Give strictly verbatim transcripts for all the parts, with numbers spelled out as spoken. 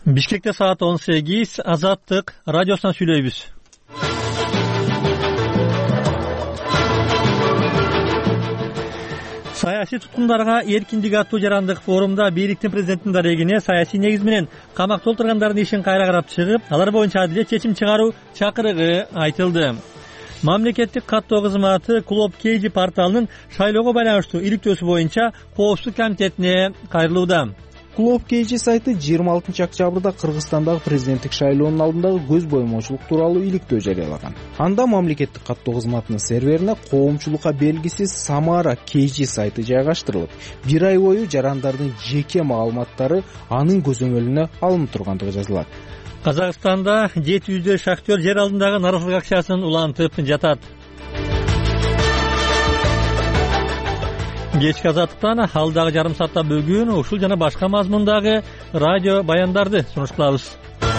Бишкекте саат он сегиз. Азаттык радиосунан сүйлөйбүз. Саясий туткундарга эркиндик аттуу жарандык форумда бийликтин президенттин дарегине саясий негиз менен камакта отургандардын ишин кайра карап чыгып, алар боюнча адилет чечим чыгаруу чакырыгы айтылды. Мамлекеттик каттоо кызматы Клуб Кейджи порталынын шайлоого байланыштуу иликтөөсү боюнча коопсуздук комитетине кайрылууда. Клуб Кейджи сайты жыйырма алтынчы октябрда Кыргызстандагы президенттик шайлоонун алдындагы көз боемоочулук тууралуу иликтөө жарыялаган. Анда мамлекеттик каттоо кызматынын серверине коомчулукка белгисиз Самара Кейджи сайты жайгаштырылып, бир ай бою жарандардын жеке маалыматтары анын көзөмөлүнө алынып тургандыгы жазылат. Казакстанда жети жүздөй шахтер жер алдындагы нарызгык акчасын улантып жатат. Кечки азаттыктан алдагы жарым саатта бүгүн ушул жана башка мазмундагы радио баяндарды сунуш кылабыз.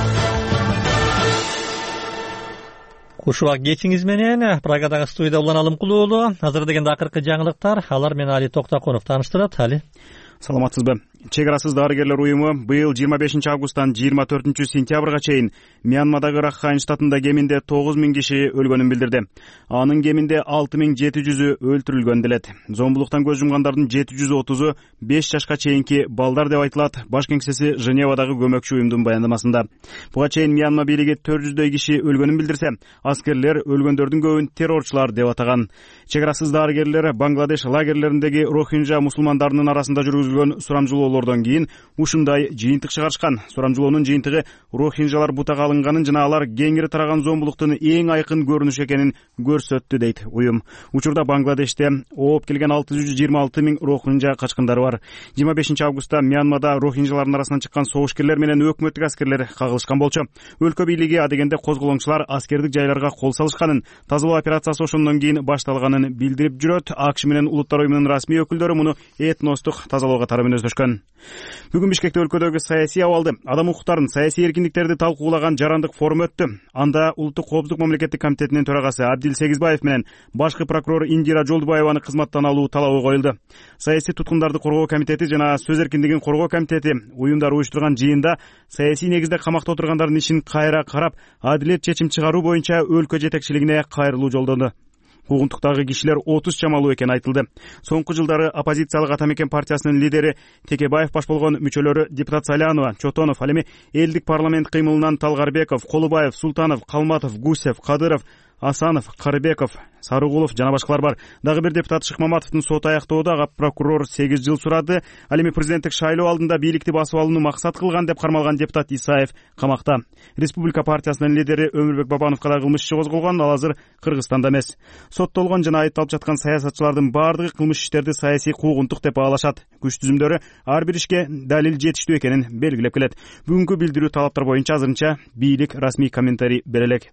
Куш убак кечиңиз менен Прагадагы студияда Улан Алымкулуу уулу. Азыр дегенде акыркы жаңылыктар, алар менен Али Токтакунов тааныштырат. Али, саламатсызбы? Чек арасыз дарыгерлер уюму быйыл жыйырма бешинчи августтан жыйырма төртүнчү сентябрга чейин Мьянмадагы Ракхайн штатында кеминде тогуз миң киши өлгөнүн билдирди. Анын кеминде алты миң жети жүзү өлтүрүлгөн делет. Зомбулуктан көз жумгандардын жети жүз отузу беш жашка чейинки балдар деп айтылат баш кеңсеси Женевадагы көмөкчү уюмдун баяндамасында. Буга чейин Мьянма бийлиги төрт жүздөй киши өлгөнүн билдирсе, аскерлер өлгөндөрдүн көбүн террорчулар деп атаган. Чек арасыз дарыгерлер Бангладеш лагерлериндеги рохинжа мусулмандарынын арасында жүргүзүлгөн сурамжылоолордон кийин ушундай жыйынтык чыгарышкан. Сурамжылоонун жыйынтыгы рохинжалар бутага алынганын жана алар кеңири тараган зомбулуктун эң айкын көрүнүшү экенин көрсөттү дейт уюм. Учурда Бангладеште ооп келген алты жүз жыйырма алты миң рохинжа качкындары бар. жыйырма бешинчи августта Мьянмада рохинжалардын арасынан чыккан согушкерлер менен өкмөттүк аскерлер кагылышкан болчу. Өлкө бийлиги адегенде козголоңчулар аскердик жайларга кол салышканын, тазалоо операциясы ошондон кийин башталганын билдирип жүрөт. АКШ менен Улуттар уюмунун расмий өкүлдөрү муну этностук тазалоого тарап өнөздөшкөн. Бүгүн Бишкекте өлкөдөгү саясий абалды, адам укуктарын, саясий эркиндиктерди талкуулаган жарандык форум өттү. Анда Улуттук коопсуздук мамлекеттик комитетинин төрагасы Абдил Сегизбаев менен башкы прокурор Индира Жолдубаеваны кызматтан алуу талабы коюлду. Саясий туткундарды коргоо комитети жана сөз эркиндигин коргоо комитети уюмдар уюштурган жыйында саясий негизде камакта отургандардын ишин кайра карап, адилет чечим чыгаруу боюнча өлкө жетекчилигине кайрылуу жолдоду. Куугунтуктагы кишилер отуз чамалуу экени айтылды. Соңку жылдары оппозициялык Атамекен партиясынын лидери Текебаев баш болгон мүчөлөрү депутат Салянова, Чотонов, ал эми элдик парламент кыймылынан Талгарбеков, Колубаев, Султанов, Калматов, Гусев, Кадыров, Асанов, Карыбеков, Сарыгулов жана башкалар бар. Дагы бир депутат Шыкмаматовдун сот аяктоодо ага прокурор сегиз жыл сурады. Ал эми президенттик шайлоо алдында бийликти басып алууну максат кылган деп кармалган депутат Исаев камакта. Республика партиясынын лидери Өмүрбек Бабановго да кылмыш иши козголгон, ал азыр Кыргызстанда эмес. Соттолгон жана айыпталып жаткан саясатчылардын баардыгы кылмыш иштерди саясий куугунтук деп баалашат. Күч түзүмдөрү ар бир ишке далил жетиштүү экенин белгилеп келет. Бүгүнкү билдирүү талаптар боюнча азырынча бийлик расмий комментарий бере элек.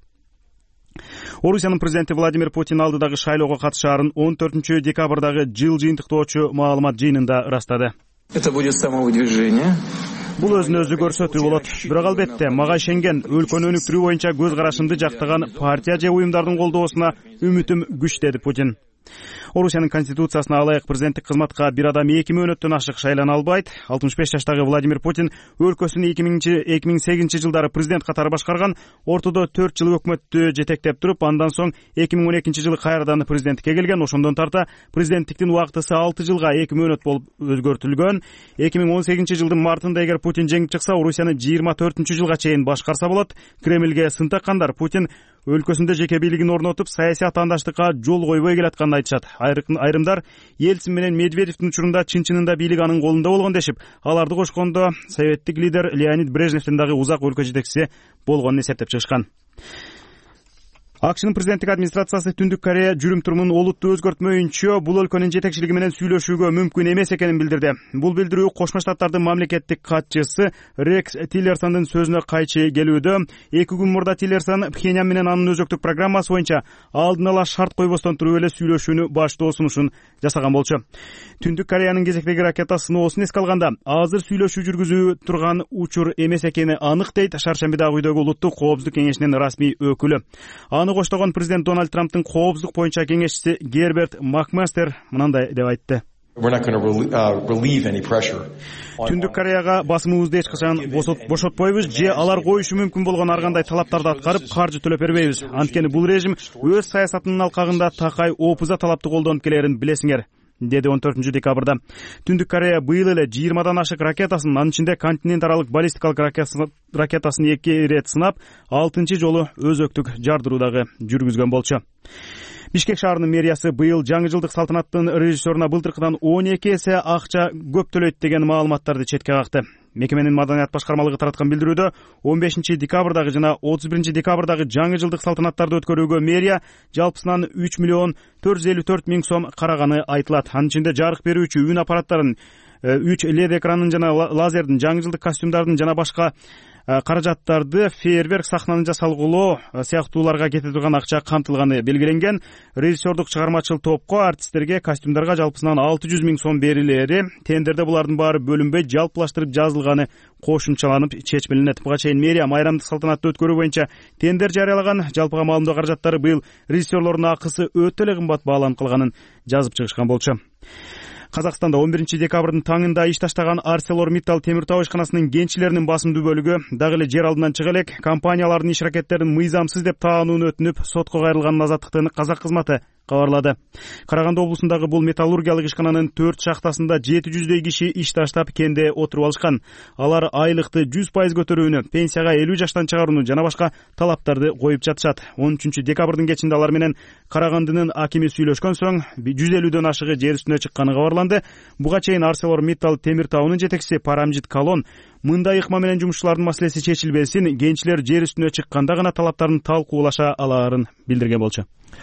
Орусиянын президенти Владимир Путин алдыдагы шайлоого катышаарын он төртүнчү декабрдагы жыл жыйынтыктоочу маалымат жыйынында ырастады. Это будет самовыдвижение. Бул өзүнө өзү көрсөтүү болот. Бирок албетте мага ишенген, өлкөнү өнүктүрүү боюнча көз карашымды жактаган партия же уюмдардын колдоосуна үмүтүм күч, деди Путин. Орусиянын конституциясына алайык президенттик кызматка бир адам эки мөөнөттөн ашык шайлана албайт. алтымыш беш жаштагы Владимир Путин өлкөсүн эки миң сегизинчи жылдары президент катары башкарган, ортодо төрт жыл өкмөттү жетектеп туруп, андан соң эки миң он экинчи жылы кайрадан президенттикке келген. Ошондон тарта президенттиктин убактысы алты жылга эки мөөнөт болуп өзгөртүлгөн. эки миң он сегизинчи жылдын мартында эгер Путин жеңип чыкса, Орусияны жыйырма төртүнчү жылга чейин башкарса болот. Кремльге сын таккандар Путин өлкөсүндө жеке бийлигин орнотуп, саясий атаандаштыкка жол койбой келатканын айтышат. Айрымдар Ельцин менен Медведевдин учурунда чын-чынында бийлик анын колунда болгон дешип, аларды кошкондо советтик лидер Леонид Брежневдин дагы узак өлкө жетекчиси болгонун эсептеп чыгышкан. АКШнын президенттик администрациясы Түндүк Корея жүрүм-турумун олуттуу өзгөртмөйүнчө бул өлкөнүн жетекчилиги менен сүйлөшүүгө мүмкүн эмес экенин билдирди. Бул билдирүү Кошмо Штаттардын мамлекеттик катчысы Рекс Тиллерсондун сөзүнө кайчы келүүдө. Эки күн мурда Тиллерсон Пхеньян менен анын өзөктүк программасы боюнча алдын ала шарт койбостон туруп эле сүйлөшүүнү баштоо сунушун жасаган болчу. Түндүк Кореянын кезектеги ракета сыноосун эске алганда, азыр сүйлөшүү жүргүзүү турган учур эмес экени анык, дейт Шаршембидагы үйдөгү Улуттук коопсуздук кеңешинин расмий өкүлү. Аны коштогон президент Дональд Трамптын коопсуздук боюнча кеңешчиси Герберт Макмастер мынандай деп айтты. Түндүк Кореяга басымыбызды эч качан бошотпойбуз же алар коюшу мүмкүн болгон ар кандай талаптарды аткарып каржы төлөп бербейбиз. Анткени бул режим өз саясатынын алкагында такай опуза талапты колдонуп келерин билесиңер, деди он төртүнчү декабрда. Түндүк Корея быйыл эле жыйырмадан ашык ракетасын, анын ичинде континент аралык баллистикалык ракетасын эки ирет сынап, алтынчы жолу өзөктүк жардыруу дагы жүргүзгөн болчу. Бишкек шаарынын мэриясы быйыл жаңы жылдык салтанаттын режиссеруна былтыркыдан он эки эсе акча көп төлөйт деген маалыматтарды четке какты. Мекеменин маданият башкармалыгы тараткан билдирүүдө он бешинчи декабрдагы жана отуз биринчи декабрдагы жаңы жылдык салтанаттарды өткөрүүгө мэрия жалпысынан үч миллион төрт жүз элүү төрт миң сом караганы айтылат. Анын ичинде жарык берүүчү үн аппараттарын, үч лед экранын жана лазердин, жаңы жылдык костюмдардын жана башка каражаттарды, фейерверк сахнаны жасалгылоо сыяктууларга кете турган акча камтылганы белгиленген. Режиссердук чыгармачыл топко, артисттерге, костюмдарга жалпысынан алты жүз миң сом берилери, тендерде булардын баары бөлүнбөй жалпылаштырып жазылганы кошумчаланып чечмеленет. Буга чейин мэрия майрамдык салтанатты өткөрүү боюнча тендер жарыялаган. Жалпыга маалымдоо каражаттары быйыл режиссерлордун акысы өтө эле кымбат бааланып калганын жазып чыгышкан болчу. Казакстанда он биринчи декабрдын таңында иш таштаган ArcelorMittal темир тау ишканасынын кенчилеринин басымдуу бөлүгү дагы эле жер алдынан чыга элек. Компаниялардын иш аракеттерин мыйзамсыз деп таанууну өтүнүп, сотко кайрылганын Азаттыктын казак кызматы кабарлады. Караганды облусундагы бул металлургиялык ишкананын төрт шахтасында жети жүздөй киши иш таштап кенде отуруп алышкан. Алар айлыкты жүз пайыз көтөрүүнү, пенсияга элүү жаштан чыгарууну жана башка талаптарды коюп жатышат. он үчүнчү декабрдын кечинде алар менен Карагандынын акими сүйлөшкөн соң жүз элүүдөн ашыгы жер үстүнө чыкканы кабарланды. Буга чейин ArcelorMittal темир таунун жетекчиси Парамжит Калон мындай ыкма менен жумушчулардын маселеси чечилбесин, кенчилер жер үстүнө чыкканда гана талаптарын талкуулаша алаарын билдирген болчу.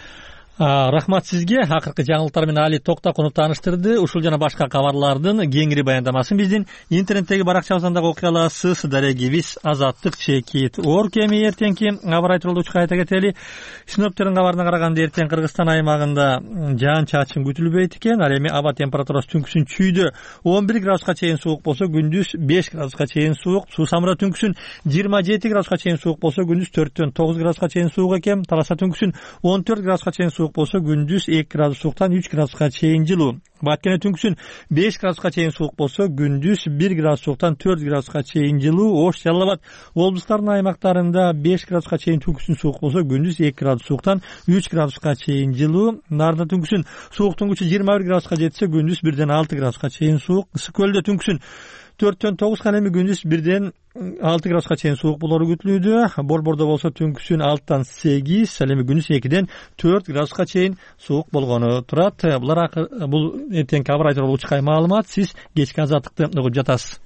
Рахмат сизге. Акыркы жаңылыктар менен Али Токтакунов тааныштырды. Ушул жана башка кабарлардын кеңири баяндамасын биздин интернеттеги баракчабыздан дагы окуй аласыз. Дарегибиз Азаттык чекит. Оор кеми эртеңки аба ырайы тууралуу айта кетели. Синоптиктердин кабарына караганда эртең Кыргызстан аймагында жаан чачын күтүлбөйт экен. Ал эми аба температурасы түнкүсүн чүйдө он бир градуска чейин суук болсо, күндүз беш градуска чейин суук. Суусамыра түнкүсүн жыйырма жети градуска чейин суук болсо, күндүз төрттөн тогуз градуска чейин суук экен. Таласа түнкүсүн он төрт градуска чейин суук болсо, күндүз эки градус сууктан үч градуска чейин жылуу. Баткене түнкүсүн беш градуска чейин суук болсо, күндүз бир градус сууктан төрт градуска чейин жылуу. Ош, Жалал Абад облустарынын аймактарында беш градуска чейин түнкүсүн суук болсо, күндүз эки градус сууктан үч градуска чейин жылуу. Нарда түнкүсүн сууктун күчү жыйырма бир градуска жетсе, күндүз бирден алты градуска чейин суук. Ысык көлдө түнкүсүн төрттөн тогузга, эми күндүз бирден алты градуска чейин суук болору күтүлүүдө. Борбордо болсо түнкүсүн алтыдан сегиз, эми күндүз экиден төрт градуска чейин суук болгону турат. Булар бул эртеңки аба ырайы тууралуу учкай маалымат. Сиз кечки Азаттыкты угуп жатасыз.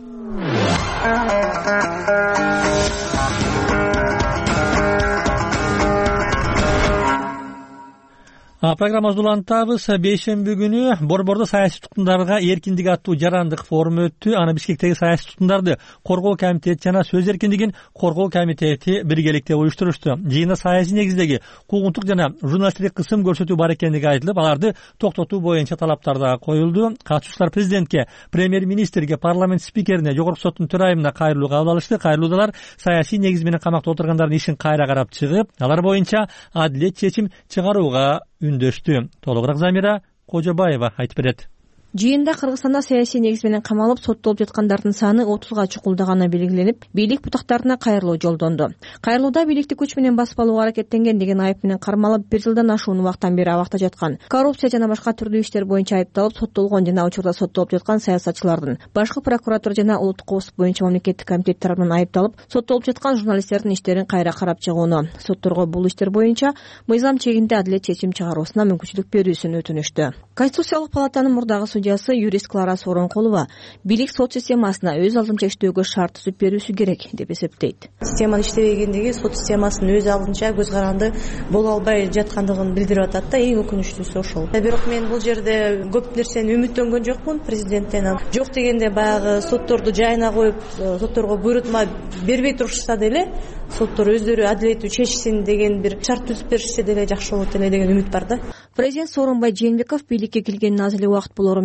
Программабызды улантабыз. Бейшемби күнү Борбордо саясий туткундарга эркиндик аттуу жарандык форуму өттү. Аны Бишкектеги саясий туткундарды коргоо комитети жана сөз эркиндигин коргоо комитети биргеликте уюштурушту. Жыйында саясий негиздеги куугунтук жана журналисттик кысым көрсөтүү бар экендиги айтылып, аларды токтотуу боюнча талаптар да коюлду. Катышуучулар президентке, премьер-министрге, парламент спикерине, жогорку соттун төрайымына кайрылуу кабыл алышты. Кайрылуудалар саясий негиз менен камакта отургандардын ишин кайра карап чыгып, алар боюнча адилет чечим чыгарууга үндөштү. Толугураак Замира Кожобаева айтып берет. Жыйында Кыргызстанда саясий негиз менен камалып соттолуп жаткандардын саны отузга чукулдаганы белгиленип, бийлик бутактарына кайрылуу жолдонду. Кайрылууда бийликти күч менен басып алууга аракеттенген деген айып менен кармалып, бир жылдан ашуун убакыттан бери абакта жаткан, коррупция жана башка түрдүү иштер боюнча айыпталып соттолгон жана учурда соттолуп жаткан саясатчылардын, башкы прокуратура жана улуттук коопсуздук боюнча мамлекеттик комитет тарабынан айыпталып соттолуп жаткан журналисттердин иштерин кайра карап чыгууну, сотторго бул иштер боюнча мыйзам чегинде адилет чечим чыгаруусуна мүмкүнчүлүк берүүсүн өтүнүштү. Конституциялык палатанын мурдагы судьясы юрист Клара Сооронкулова бийлик сот системасына өз алдынча иштөөгө шарт түзүп берүүсү керек деп эсептейт. Система иштебегендиги сот системасынын өз алдынча көз каранды боло албай жаткандыгын билдирип атат да, эң өкүнүчтүүсү ошол. Бирок мен бул жерде көп нерсени үмүттөнгөн жокмун президенттен. Жок дегенде баягы сотторду жайына коюп, сотторго буйрутма бербей турушса деле, соттор өздөрү адилеттүү чечсин деген бир шарт түзүп беришсе деле жакшы болот эле деген үмүт бар да. Президент Сооронбай Жээнбеков бийликке келгенине аз эле убакыт болорун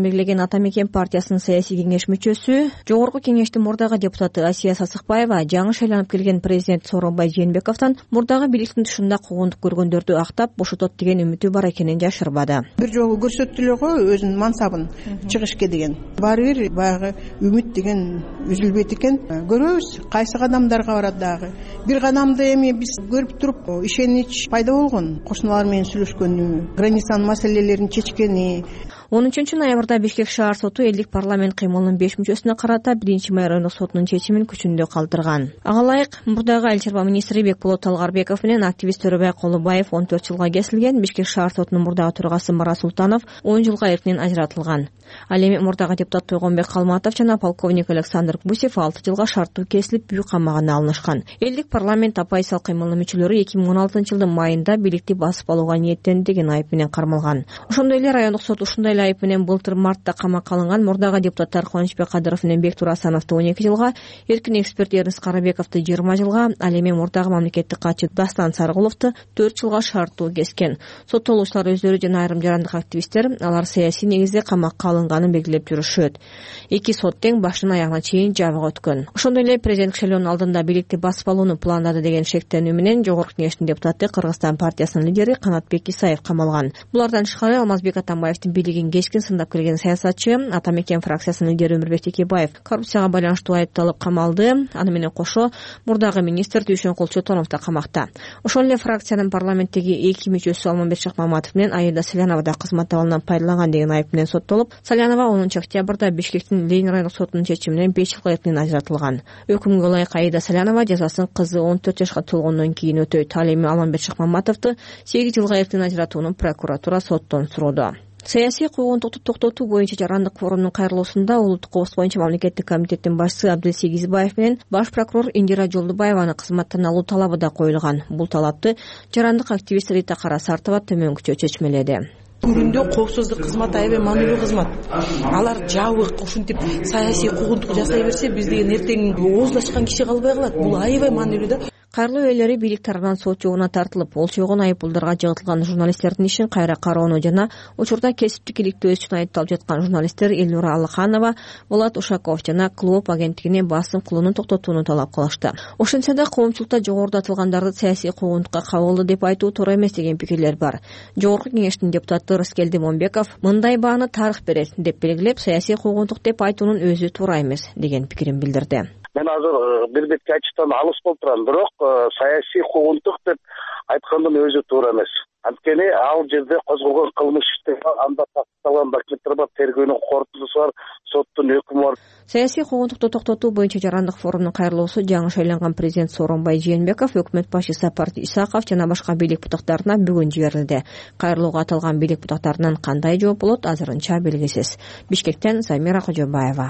белгилеген Ата мекен партиясынын саясий кеңеш мүчөсү, Жогорку кеңештин мурдагы депутаты Асия Сасыкбаева жаңы шайланып келген президент Сооронбай Жээнбековдон мурдагы бийликтин тушунда куугунтук көргөндөрдү актап бошотот деген үмүтү бар экенин жашырбады. Бир жолу көрсөттүлөр го өзүнүн мансабын чыгышка деген. Баары бир баягы үмүт деген үзүлбөйт экен. Көрөбүз кайсы кадамдарга барат дагы. Бир кадамды эми биз көрүп туруп ишенич пайда болгон. Кошуналар менен сүйлөшкөнү, границанын маселелерин чечкени. он үчүнчү ноябрда Бишкек шаар соту элдик парламент кыймылынын беш мүчөсүнө карата биринчи май райондук сотунун чечимин күчүндө калтырган. Ага ылайык мурдагы Айыл чарба министри Бекболот Талгарбеков менен активист Төрөбай Колубаев он төрт жылга кесилген. Бишкек шаар сотунун мурдагы төрагасы Марат Султанов он жылга эркинен ажыратылган. Ал эми мурдагы депутат Тойгонбек Калматов жана полковник Александр Гусев алты жылга шарттуу кесилип үй камагына алынышкан. Элдик парламент оппозициялык кыймылынын мүчөлөрү эки миң он алтынчы жылдын майында бийликти басып алууга ниеттенди деген айып менен кармалган. Ошондой эле райондук сот ушундай айып менен былтыр мартта камакка алынган мурдагы депутаттар Кубанычбек Кадыров менен Бектур Асановду он эки жылга, эркин эксперт Эрнест Карабековду жыйырма жылга, ал эми мурдагы мамлекеттик катчы Дастан Сарыгуловду төрт жылга шарттуу кескен. Соттолуучулар өздөрү жана айрым жарандык активисттер алар саясий негизде камакка алынганын белгилеп жүрүшөт. Эки сот тең башынан аягына чейин жабык өткөн. Ошондой эле президенттик шайлоонун алдында бийликти басып алууну пландады деген шектенүү менен Жогорку кеңештин депутаты Кыргызстан партиясынын лидери Канатбек Исаев камалган. Булардан тышкары Алмазбек Атамбаевдин бийлигин кечкен сындап келген саясатчы Ата мекен фракциясынын лидери Өмүрбек Текебаев коррупцияга байланыштуу айыпталып камалды. Аны менен кошо мурдагы министр Дүйшөнкул Чотонов да камакта. Ошол эле фракциянын парламенттеги эки мүчөсү Алмамбет Шакмаматов менен Айда Салянова да кызмат абалынан пайдаланган деген айып менен соттолуп, Салянова онунчу октябрда Бишкектин Ленин райондук сотунун чечими менен беш жылга эркинен ажыратылган. Өкүмгө ылайык Айда Салянова жазасын кызы он төрт жашка толгондон кийин өтөйт. Ал эми Алмамбет Шакмаматовду сегиз жылга эркинен ажыратууну прокуратура соттон суроодо. Саясий куугунтукту токтотуу боюнча жарандык форумдун кайрылуусунда улуттук кооз боюнча мамлекеттик комитеттин башчысы Абдылсегизбаев менен баш прокурор Индира Жолдубаеваны кызматтан алуу талабы да коюлган. Бул талапты жарандык активист Рита Карасартова төмөнкүчө чечмеледи. Бүгүндө коопсуздук кызматы аябай маанилүү кызмат. Алар жабык ушинтип саясий куугунтук жасай берсе, биз деген эртең оозлашкан киши калбай калат. Бул аябай маанилүү да. Кайрылуу ээлери бийлик тарабынан сот жогуна тартылып, болчогон айыппулдарга жыгытылган журналисттердин ишин кайра кароону жана учурда кесиптик иликтөөсү үчүн айыпталып жаткан журналисттер Элнура Алыканова, Болот Ушаков жана Клуб агенттигине басым кылууну токтотууну талап кылышты. Ошентсе да коомчулукта жогоруда атылгандарды саясий куугунтукка кабылды деп айтуу туура эмес деген пикирлер бар. Жогорку кеңештин депутаты Рыскелди Момбеков мындай бааны тарых берет деп белгилеп, саясий куугунтук деп айтуунун өзү туура эмес деген пикирин билдирди. Мен азыр бир бетке айтыштан алыс болуп турам, бирок саясий куугунтук деп айткандын өзү туура эмес. Анткени ал жерде козголгон кылмыш ишти анда тасталган документтер бар, тергөөнүн корутундусу бар, соттун өкүмү бар. Саясий куугунтукту токтотуу боюнча жарандык форумдун кайрылуусу жаңы шайланган президент Сооронбай Жээнбеков, өкмөт башчысы Сапар Исаков жана башка бийлик бутактарына бүгүн жиберилди. Кайрылууга аталган бийлик бутактарынан кандай жооп болот азырынча белгисиз. Бишкектен Замира Кожобаева.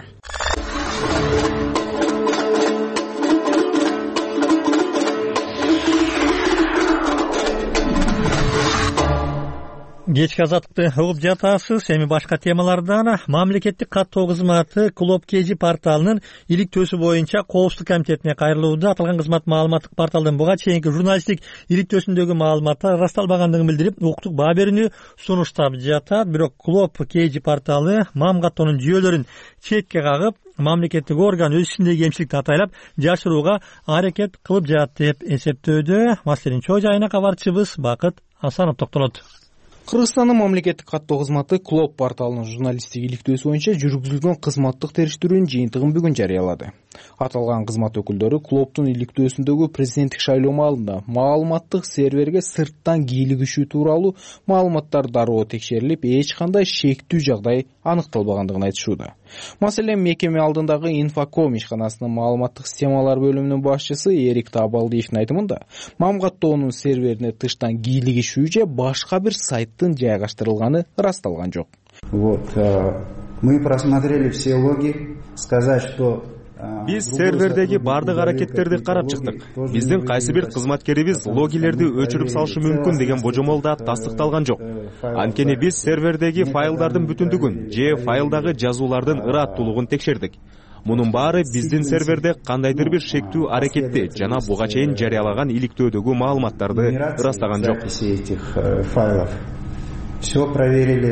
Кечки азаттыкты угуп жатасыз. Эми башка темалардан мамлекеттик каттоо кызматы Клуб КЖ порталынын иликтөөсү боюнча Коопсуздук комитетине кайрылууда. Аталган кызмат маалыматтык порталдын буга чейинки журналисттик иликтөөсүндөгү маалыматтар ырасталбагандыгын билдирип, укуктук баа берүүнү сунуштап жатат. Бирок Клуб КЖ порталы мам каттоонун жүйөлөрүн четке кагып, мамлекеттик орган өз ичиндеги кемчиликти атайлап жашырууга аракет кылып жатат деп эсептөөдө. Маселенин чоо жайына кабарчыбыз Бакыт Асанов токтолот. Кыргызстандын мамлекеттик каттоо кызматы Клуб порталынын журналисттик иликтөөсү боюнча жүргүзүлгөн кызматтык териштирүүнүн жыйынтыгын бүгүн жарыялады. Аталган кызмат өкүлдөрү клубтун иликтөөсүндөгү президенттик шайлоо маалында маалыматтык серверге сырттан кийлигишүү тууралуу маалыматтар дароо текшерилип, эч кандай шектүү жагдай аныкталбагандыгын айтышууда. Маселен, мекеме алдындагы Инфоком ишканасынын маалыматтык системалар бөлүмүнүн башчысы Эрик Табалдиевдин айтымында, мам каттоонун серверине тыштан кийлигишүү же башка бир сайттын жайгаштырылганы ырасталган жок. Вот, мы просмотрели все логи, сказать, что Биз сервердеги бардык аракеттерди карап чыктык. Биздин кайсы бир кызматкерибиз логилерди өчүрүп салышы мүмкүн деген божомол да тастыкталган жок. Анткени биз сервердеги файлдардын бүтүндүгүн же файлдагы жазуулардын ыраттуулугун текшердик. Мунун баары биздин серверде кандайдыр бир шектүү аракетти жана буга чейин жарыялаган иликтөөдөгү маалыматтарды ырастаган жок. Все проверили.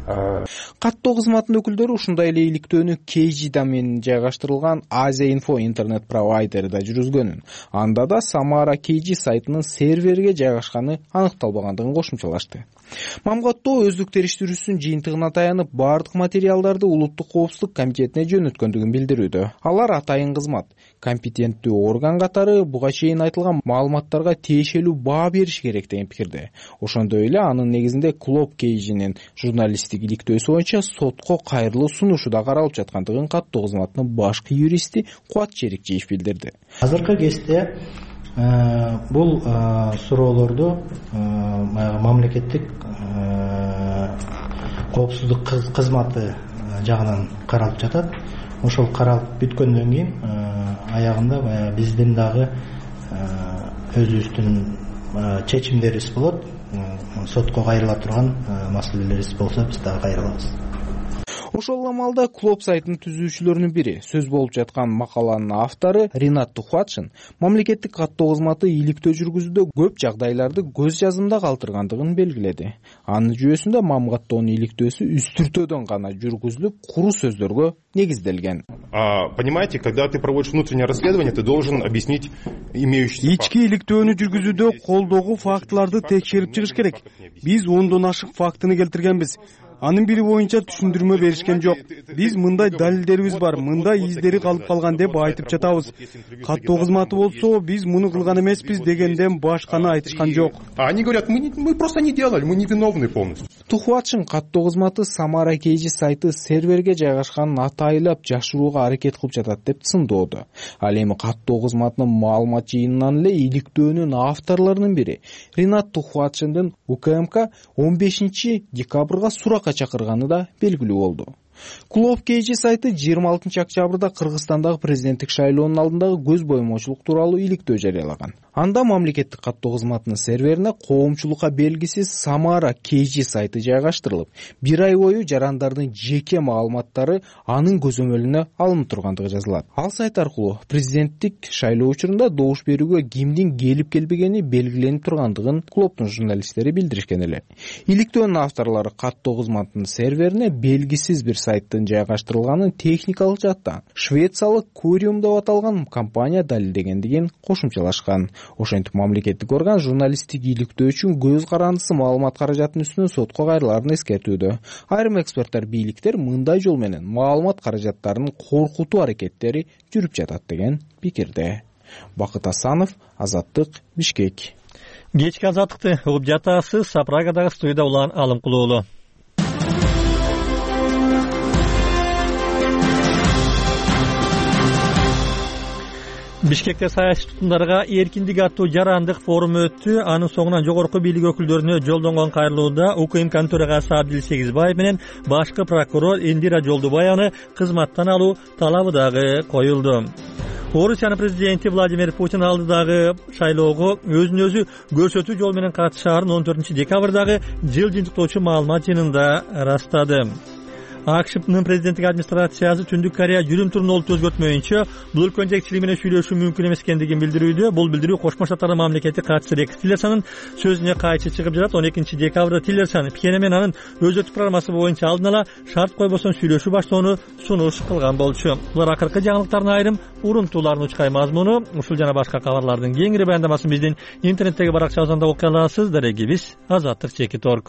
каттоо кызматынын өкүлдөрү ушундай эле иликтөөнү Кейжи доменин жайгаштырылган Азия Инфо интернет провайдерде жүргүзгөнүн, анда да Самара Кейжи сайтынын серверге жайгашканы аныкталбагандыгын кошумчалашты. Мамгаттоо өздүк териштирүүсүнүн жыйынтыгына таянып, бардык материалдарды Улуттук коопсуздук комитетине жөнөткөндүгүн билдирүүдө. Алар атайын кызмат, компетенттүү орган катары буга чейин айтылган маалыматтарга тиешелүү баа бериш керек деген пикирде. Ошондой эле анын негизинде Клоп Кейжинин журналисттик иликтөөсү боюнча сотко кайрылуу сунушу да каралып жаткандыгын каттоо кызматынын башкы юристи Куат Черикчиев билдирди. Азыркы кезде бул суроолорду мамлекеттик коопсуздук кызматы жагынан каралып жатат. Ошол каралып бүткөндөн кийин аягында биздин дагы өзүбүздүн чечимдерибиз болот. Сотко кайрыла турган маселелерибиз болсо биз дагы кайрылабыз. Ошол амалда Клоп сайтынын түзүүчүлөрүнүн бири, сөз болуп жаткан макаланын автору Ринат Тухватшин мамлекеттик каттоо кызматы иликтөө жүргүзүүдө көп жагдайларды көз жазымда калтыргандыгын белгиледи. Анын жүйөсүндө мамгаттоонун иликтөөсү үстүртөдөн гана жүргүзүлүп, куру сөздөргө негизделген. Понимаете, когда ты проводишь внутреннее расследование, ты должен объяснить имеющиеся факты. Ички иликтөөнү жүргүзүүдө колдогу фактыларды текшерип чыгыш керек. Биз ондон ашык фактыны келтиргенбиз. Анын бири боюнча түшүндүрмө беришкен жок. Биз мындай далилдерибиз бар, мындай издери калып калган деп айтып жатабыз. Каттоо кызматы болсо, биз муну кылган эмеспиз дегенден башканы айтышкан жок. А они говорят, мы, мы просто не делали, мы не виновны полностью. Тухватшин каттоо кызматы Самара Кейжи сайты серверге жайгашканын атайлап жашырууга аракет кылып жатат деп сындоодо. Ал эми каттоо кызматынын маалымат жыйынынан эле иликтөөнүн авторлорунун бири Ринат Тухватшиндин У К М К он бешинчи декабрга суракка чакырганы да белгилүү болду. Клоп Кейжи сайты жыйырма алтынчы октябрда Кыргызстандагы президенттик шайлоонун алдындагы көз боемочулук тууралуу иликтөө жарыялаган. Анда мамлекеттик каттоо кызматынын серверине коомчулукка белгисиз Самара Кейжи сайты жайгаштырылып, бир ай бою жарандардын жеке маалыматтары анын көзөмөлүнө алынып тургандыгы жазылат. Ал сайт аркылуу президенттик шайлоо учурунда добуш берүүгө кимдин келип келбегени белгиленип тургандыгын Клоптун журналисттери билдиришкен эле. Иликтөөнүн авторлору каттоо кызматынын серверине белгисиз бир сайттын жайгаштырылганын техникалык жаттан швециялык Куриум деп аталган компания далилдегендигин кошумчалашкан. Ошентип мамлекеттик орган журналисттик иликтөө үчүн көз карандысы маалымат каражатынын үстүнөн сотко кайрылаарын эскертүүдө. Айрым эксперттер, бийликтер мындай жол менен маалымат каражаттарын коркутуу аракеттери жүрүп жатат деген пикирде. Бакыт Асанов, Азаттык, Бишкек. Кечки азаттыкты угуп жатасыз. Прагадагы студияда улан Алым Кулуулу. Бишкекте саясий тутумдарга эркиндик аттуу жарандык форум өттү. Анын соңунан жогорку бийлик өкүлдөрүнө жолдонгон кайрылууда У К М К төрагасы Абдил Сегизбаев менен башкы прокурор Индира Жолдубаеваны кызматтан алуу талабы дагы коюлду. Орусиянын президенти Владимир Путин алдыдагы шайлоого өзүн өзү көрсөтүү жол менен катышаарын он төртүнчү декабрдагы жыл жыйынтыктоочу маалымат жыйынында ырастады. АКШнын президенттик администрациясы Түндүк Корея жүрүм турун олутту өзгөртмөйүнчө бул өлкөнүн жетекчилиги менен сүйлөшүү мүмкүн эмес экендигин билдирүүдө. Бул билдирүү Кошмо Штаттардын мамлекеттик катчысы Рекс Тиллерсонун сөзүнө кайчы чыгып жатат. он экинчи декабрда Тиллерсон Пхеньян менен анын өзөтүк программасы боюнча алдын ала шарт койбостон сүйлөшүү баштоону сунуш кылган болчу. Булар акыркы жаңылыктардын айрым урунтууларын учкай мазмуну. Ушул жана башка кабарлардын кеңири баяндамасын биздин интернеттеги баракчабыздан окуй аласыз. Дарегибиз Азаттык чекит орг.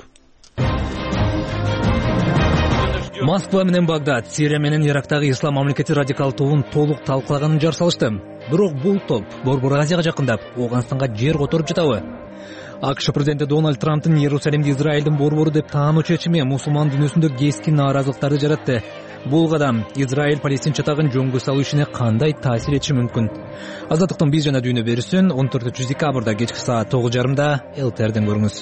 Москва менен Багдад Сирия менен Ирактагы ислам мамлекети радикал тобун толук талкалаганын жар салышты. Бирок бул топ Борбор Азияга жакындап, Афганстанга жер которуп жатабы? АКШ президенти Дональд Трамптын Иерусалимди Израилдин борбору деп таануу чечими мусулман дүйнөсүндө кескин нааразылыктарды жаратты. Бул кадам Израиль Палестин чатагын жөнгө салуу ишине кандай таасир этиши мүмкүн? Азаттыктын биз жана дүйнө берүүсүн он төртүнчү декабрда кечки саат тогуз жарымда Эл Т Рден көрүңүз.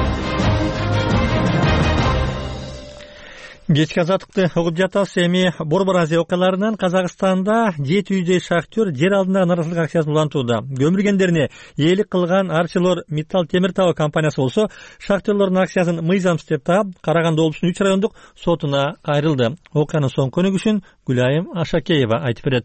Кечки азаттыкты угуп жатасыз. Эми Борбор Азия окуяларынан Казакстанда жети жүздөй шахтер жер алдындагы нааразычылык акциясын улантууда. Көмүргендерине ээлик кылган Арчелор Металл темир табы компаниясы болсо, шахтерлордун акциясын мыйзамсыз деп таап, Караганды облусунун үч райондук сотуна кайрылды. Окуянын соңку көнүгүшүн Гүлайым Ашакеева айтып берет.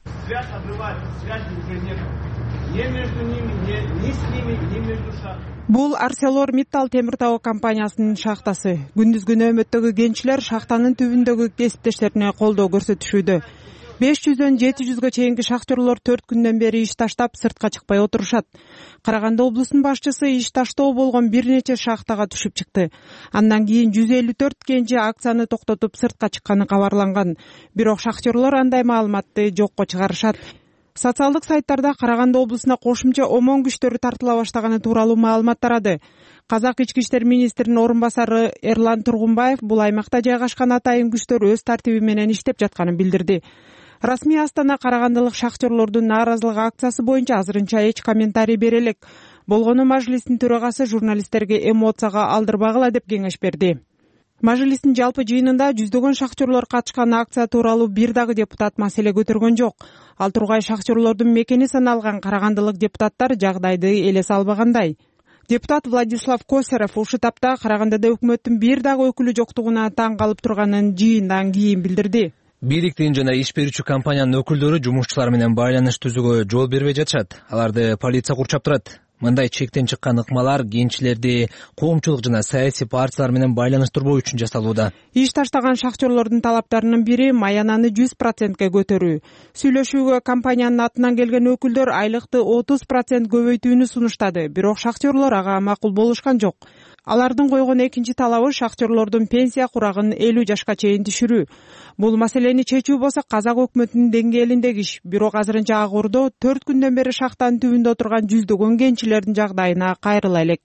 Связь обрывается, связи уже нет. Не между ними, не, ни с ними, ни между шахтами. Бул ArcelorMittal темиртау компаниясынын шахтасы. Күндүз күнү өмөттөгү кенчилер шахтанын түбүндөгү кесиптештерине колдоо көрсөтүшүүдө. беш жүздөн жети жүзгө чейинки шахтерлор төрт күндөн бери иш таштап сыртка чыкпай отурушат. Караганды облусунун башчысы иш таштоо болгон бир нече шахтага түшүп чыкты. Андан кийин жүз элүү төрт кенчи акцияны токтотуп сыртка чыкканы кабарланган. Бирок шахтерлор андай маалыматты жокко чыгарышат. Социалдык сайттарда Караганды облусуна кошумча омон күчтөрү тартыла баштаганы тууралуу маалымат тарады. Казак ички иштер министринин орун басары Эрлан Тургунбаев бул аймакта жайгашкан атайын күчтөр өз тартиби менен иштеп жатканын билдирди. Расмий Астана карагандылык шахтерлордун нааразылык акциясы боюнча азырынча эч комментарий бере элек. Болгону мажлистин төрагасы журналисттерге эмоцияга алдырбагыла деп кеңеш берди. Мажлистин жалпы жыйынында жүздөгөн шахтерлор катышкан акция тууралуу бир дагы депутат маселе көтөргөн жок. Ал тургай шахтерлордун мекени саналган карагандылык депутаттар жагдайды элес албагандай. Депутат Владислав Косарев ушул тапта Карагандыда өкмөттүн бир дагы өкүлү жоктугуна таң калып турганын жыйындан кийин билдирди. Бийликтин жана иш берүүчү компаниянын өкүлдөрү жумушчулар менен байланыш түзүүгө жол бербей жатышат. Аларды полиция курчап турат. Мындай чектен чыккан ыкмалар кенчилерди коомчулук жана саясий партиялар менен байланыштырбоо үчүн жасалууда. Иш таштаган шахтерлордун талаптарынын бири маянаны жүз процентке көтөрүү. Сүйлөшүүгө компаниянын атынан келген өкүлдөр айлыкты отуз процент көбөйтүүнү сунуштады, бирок шахтерлор ага макул болушкан жок. Алардын койгон экинчи талабы шахтерлордун пенсия курагын элүү жашка чейин түшүрүү. Бул маселени чечүү болсо казак өкмөтүнүн деңгээлиндеги иш. Бирок азырынча ак ордо төрт күндөн бери шахтанын түбүндө отурган жүздөгөн кенчилердин жагдайына кайрыла элек.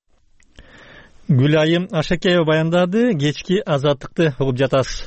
Гүлайым Ашакеева баяндады. Кечки азаттыкты угуп жатасыз.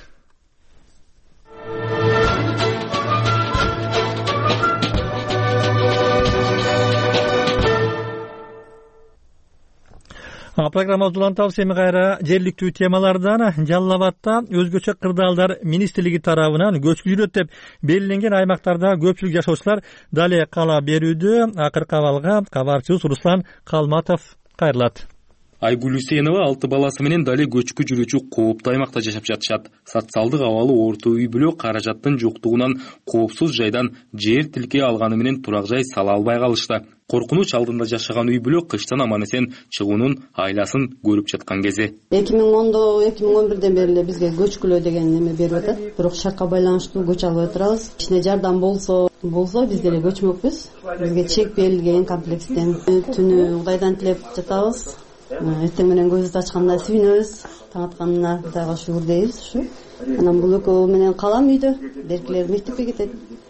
Программабызды улантабыз эми кайра жергиликтүү темалардан. Жалал Абадта өзгөчө кырдаалдар министрлиги тарабынан көчкү жүрөт деп белгиленген аймактарда көпчүлүк жашоочулар дале кала берүүдө. Акыркы абалга кабарчыбыз Руслан Калматов кайрылат. Айгүл Үсейнова алты баласы менен дале көчкү жүрүүчү кооптуу аймакта жашап жатышат. Социалдык абалы орто үй бүлө каражаттын жоктугунан коопсуз жайдан жер тилке алганы менен турак жай сала албай калышты. Коркунуч алдында жашаган үй бүлө кыштан аман эсен чыгуунун айласын көрүп жаткан кези. эки миң ондо эки миң он бирден бери эле бизге көчкүлөө деген неме берип атат. Бирок шартка байланыштуу көчө албай турабыз. Кичине жардам болсо болсо биз деле көчмөкпүз. Бизге чек берилген комплекстен. Түнү Кудайдан тилеп жатабыз. Эртең менен көзүбүздү ачканда сүйүнөбүз. Таң атканына Кудайга шүгүр дейбиз ушу. Анан бул экөө менен калам үйдө. Беркилер мектепке кетет.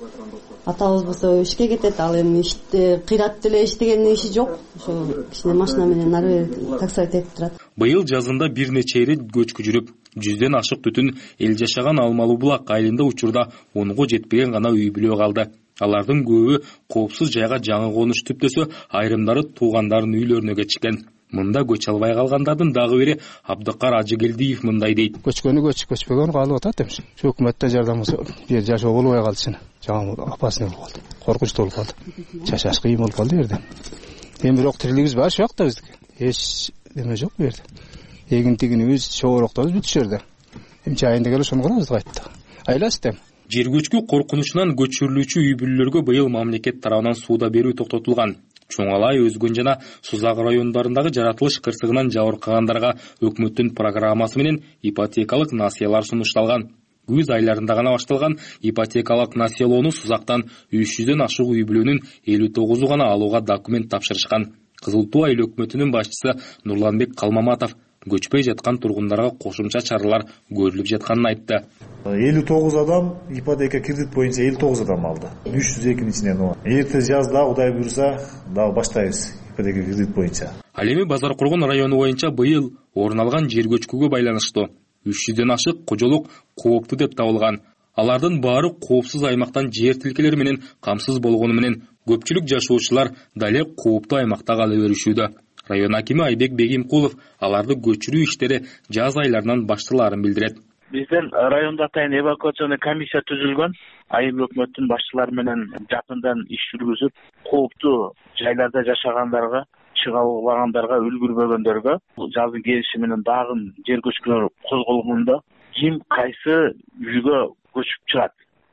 Атабыз болсо ишке кетет. Ал эми иште кыйрат деле иштегендин иши жок. Ошо кичине машина менен ары бери таксовать этип турат. Быйыл жазында бир нече ирет көчкү жүрүп, жүздөн ашык түтүн эл жашаган Алмалы булак айылында учурда онго жетпеген гана үй бүлө калды. Алардын көбү коопсуз жайга жаңы конуш түптөсө, айрымдары туугандарынын үйлөрүнө кетишкен. Мында көч албай калгандардын дагы бири Абдыкар Ажыгелдиев мындай дейт. Көчкөнү көч, көчпөгөнү калып атат эмес. Өкмөттө жардам болсо, бир жашоо болбой калды. Жаңы опасный болуп калды. Коркунучтуу болуп калды. Жашаш кыйын болуп калды жерде. Эми бирок тирилигибиз бар жакта биздики. Эч неме жок бу жерде. Эгин-тигинибиз, чогорокторубуз бүт жерде. Эми жайында келе ошону курабыз кайтты. Айласты. Жер көчкү коркунучунан көчүрүлүүчү үй бүлөлөргө быйыл мамлекет тарабынан сууda берүү токтотулган. Чоңалай, Өзгөн жана Сузак райондорундагы жаратылыш кырсыгынан жабыркагандарга өкмөттүн программасы менен ипотекалык насыялар сунушталган. Күз айларында гана башталган ипотекалык насыялоону Сузактан үч жүздөн ашык үй бүлөнүн элүү тогузу гана алууга документ тапшырышкан. Кызыл Туу айыл өкмөтүнүн башчысы Нурланбек Калмаматов көчпөй жаткан тургундарга кошумча чаралар көрүлүп жатканын айтты. элүү тогуз адам ипотека кредит боюнча элүү тогуз адам алды. үч жүз экинин ичинен. Эрте жазда Кудай буйруса дагы баштайбыз ипотека кредит боюнча. Ал эми Базар Кургон району боюнча быйыл орун алган жер көчкүгө байланыштуу үч жүздөн ашык кожолук кооптуу деп табылган. Алардын баары коопсуз аймактан жер тилкелери менен камсыз болгону менен көпчүлүк жашоочулар дале кооптуу аймакта кала беришүүдө. Район акими Айбек Бегимкулов аларды көчүрүү иштери жаз айларынан башталарын билдирет. Бизден районда атайын эвакуационный комиссия түзүлгөн. Айыл өкмөттүн башчылары менен жакындан иш жүргүзүп, кооптуу жайларда жашагандарга, чыга албагандарга, үлгүрбөгөндөргө жаздын келиши менен дагы жер көчкүлөр козголгондо ким кайсы үйгө көчүп чыгат.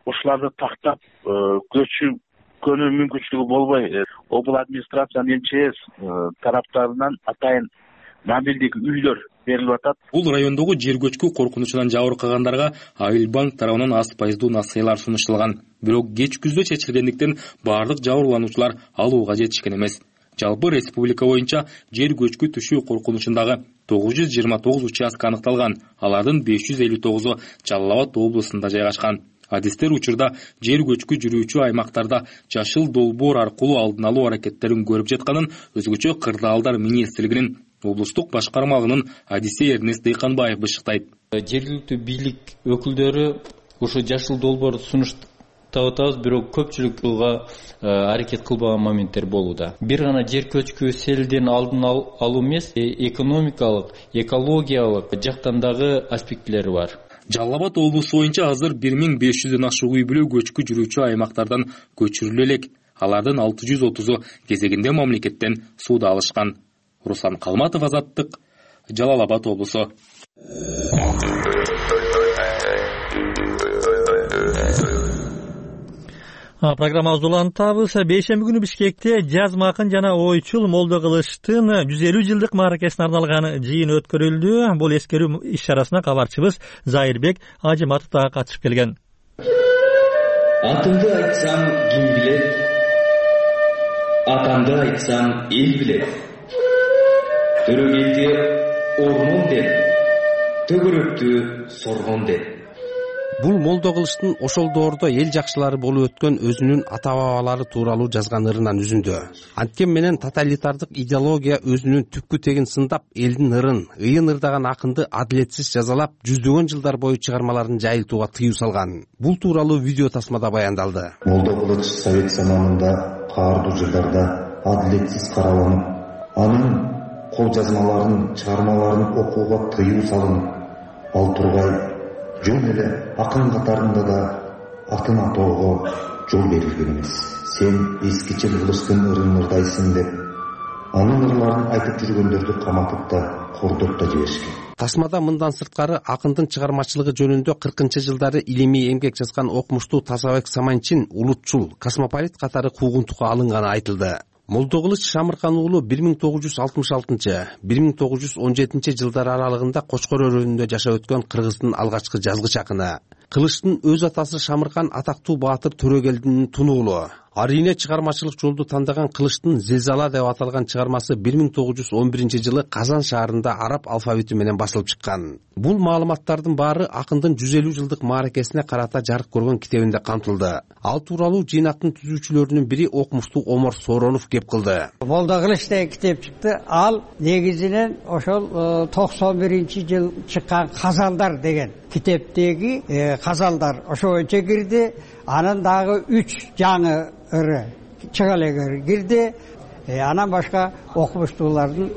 ушуларды тактап көчүргөнү мүмкүнчүлүгү болбой обл администрациянын МЧС тараптарынан атайын мобилдик үйлөр берилип атат. Бул райондогу жер көчкү коркунучунан жабыркагандарга Айыл банк тарабынан аз пайыздуу насыялар сунушталган. Бирок кеч күздө чечилгендиктен бардык жабырлануучулар алууга жетишкен эмес. Жалпы республика боюнча жер көчкү түшүү коркунучундагы тогуз жүз жыйырма тогуз участка аныкталган. Алардын беш жүз элүү тогузу Жалал Абад облусунда жайгашкан. Адистер учурда жер көчкү жүрүүчү аймактарда жашыл долбоор аркылуу алдын алуу аракеттерин көрүп жатканын өзгөчө Кырдаалдар министрлигинин облустук башкармалыгынын адиси Эрнест Дыйканбаев бышыктайт. Жергиликтүү бийлик өкүлдөрү ушу жашыл долбоорду сунуштап атабыз, бирок көпчүлүк буга аракет кылбаган моменттер болууда. Бир гана жер көчкү селден алдын алуу эмес, экономикалык, экологиялык жактан дагы аспекттери бар. Жалал Абад облусу боюнча азыр бир миң беш жүздөн ашык үй бүлө көчкү жүрүүчү аймактардан көчүрүлө элек. Алардын алты жүз отузу кезегинде мамлекеттен сууду алышкан. Руслан Калматов, Азаттык, Жалал Абад облусу. Программабызды улантабыз. Бейшемби күнү Бишкекте жазма акын жана ойчул Молдокылычтын жүз элүү жылдык мааракесине арналган жыйын өткөрүлдү. Бул эскерүү иш-чарасына кабарчыбыз Зайырбек Ажыматов дагы катышып келген. Атымды айтсам ким билет, атамды айтсам эл билет. Төрөгелди ормон деп, төгөрөктү соргон деп. Бул Молдокылычтын ошол доордо эл жакшылары болуп өткөн өзүнүн ата-бабалары тууралуу жазган ырынан үзүндү. Анткен менен тоталитардык идеология өзүнүн түпкү тегин сындап, элдин ырын, ыйын ырдаган акынды адилетсиз жазалап, жүздөгөн жылдар бою чыгармаларын жайылтууга тыюу салган. Бул тууралуу видео тасмада баяндалды. Молдокылыч совет заманында каардуу жылдарда адилетсиз караланып, анын кол жазмаларын, чыгармаларын окууга тыюу салынып, ал тургай жөн эле акын катарында да атын атоого жол берилген эмес. Сен эскиче кылычтын ырын ырдайсың деп, анын ырларын айтып жүргөндөрдү каматып да, кордоп да жиберишкен. Тасмада мындан сырткары акындын чыгармачылыгы жөнүндө кыркынчы жылдары илимий эмгек жазган окумуштуу Тазабек Саманчин улутчул, космополит катары куугунтукка алынганы айтылды. Молдокылыч Шамыркан уулу бир миң тогуз жүз алтымыш алтынчы — бир миң тогуз жүз он жетинчи жылдар аралыгында Кочкор өрөөнүндө жашап өткөн Кыргыздын алгачкы жазгыч акыны. Кылычтын өз атасы Шамыркан атактуу баатыр Төрөгелдинин тунуулу. Арийне чыгармачылык жолду тандаган Кылычтын Зилзала деп аталган чыгармасы бир миң тогуз жүз он биринчи жылы Казан шаарында араб алфавити менен басылып чыккан. Бул маалыматтардын баары акындын жүз элүү жылдык мааракесине карата жарык көргөн китебинде камтылды. Ал тууралуу жыйнактын түзүүчүлөрүнүн бири окумуштуу Омор Соронов кеп кылды. Молдокылыч деген китеп чыкты. Ал негизинен ошол токсон биринчи жыл чыккан Казалдар деген китептеги Казалдар ошо боюнча кирди. Анын дагы үч жаңы ыры чыгалегер кирди. Анан башка окумуштуулардын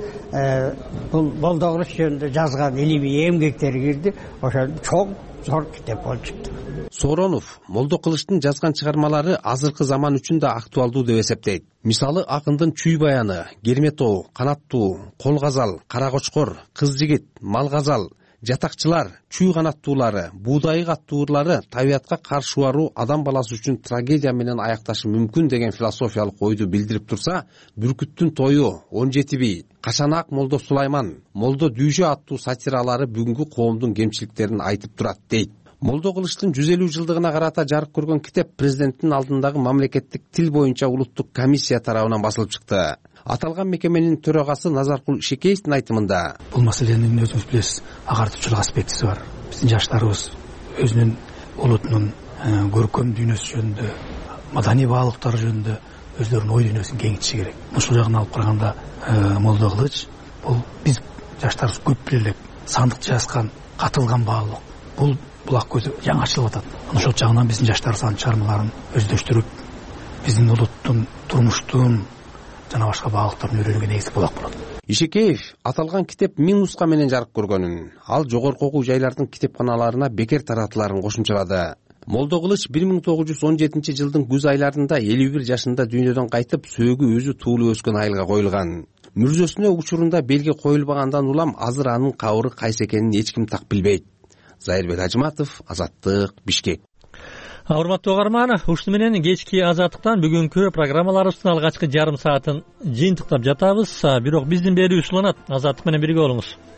бул Молдокылыч жөнүндө жазган илимий эмгектери кирди. Ошо чоң зор китеп болуп чыкты. Соронов Молдокылычтын жазган чыгармалары азыркы заман үчүн да актуалдуу деп эсептейт. Мисалы акындын Чүй баяны, Керметоо, Канаттуу, Кол казал, Кара Кочкор, Кыз жигит, Мал казал, Жатакчылар, Чүй канаттуулары, Буудайы каттуурлары табиатка каршы баруу адам баласы үчүн трагедия менен аякташы мүмкүн деген философиялык ойду билдирип турса, Бүркүттүн тою, он жети бий, Кашанак Молдо Сулайман, Молдо Дүйжө аттуу сатиралары бүгүнкү коомдун кемчиликтерин айтып турат дейт. Молдокылычтын жүз элүү жылдыгына карата жарык көргөн китеп президенттин алдындагы мамлекеттик тил боюнча улуттук комиссия тарабынан басылып чыкты. Аталган мекеменин төрагасы Назаркул Ишекеевдин айтымында, бул маселенин өзүңүз билесиз, агартуучулук аспектиси бар. Биздин жаштарыбыз өзүнүн улутунун көркөм дүйнөсү жөнүндө, маданий баалыктары жөнүндө өздөрүнүн ой дүйнөсүн кеңейтиши керек. Ушул жагын алып караганда Молдокылыч бул биз жаштарыбыз көп биле элек сандык жазган, катылган баалык. Бул булак көзү жаңачылып атат. Ошол жагынан биздин жаштарыбыз анын чыгармаларын өздөштүрүп, биздин улуттун, турмуштун жана башка баалыктарын үйрөнгөнгө негизи булак болот. Ишекеев аталган китеп миң нуска менен жарык көргөнүн, ал жогорку окуу жайлардын китепканаларына бекер таратыларын кошумчалады. Молдокылыч бир миң тогуз жүз он жетинчи жылдын күз айларында элүү бир жашында дүйнөдөн кайтып, сөөгү өзү туулуп өскөн айылга коюлган. Мүрзөсүнө учурунда белги коюлбагандан улам азыр анын кабыры кайсы экенин эч ким так билбейт. Зайырбек Ажыматов, Азаттык, Бишкек. Урматтуу угарман, ушуну менен кечки Азаттыктан бүгүнкү программаларыбыздын алгачкы жарым саатын жыйынтыктап жатабыз. Бирок биздин берүү ушуланат. Азаттык менен бирге болуңуз.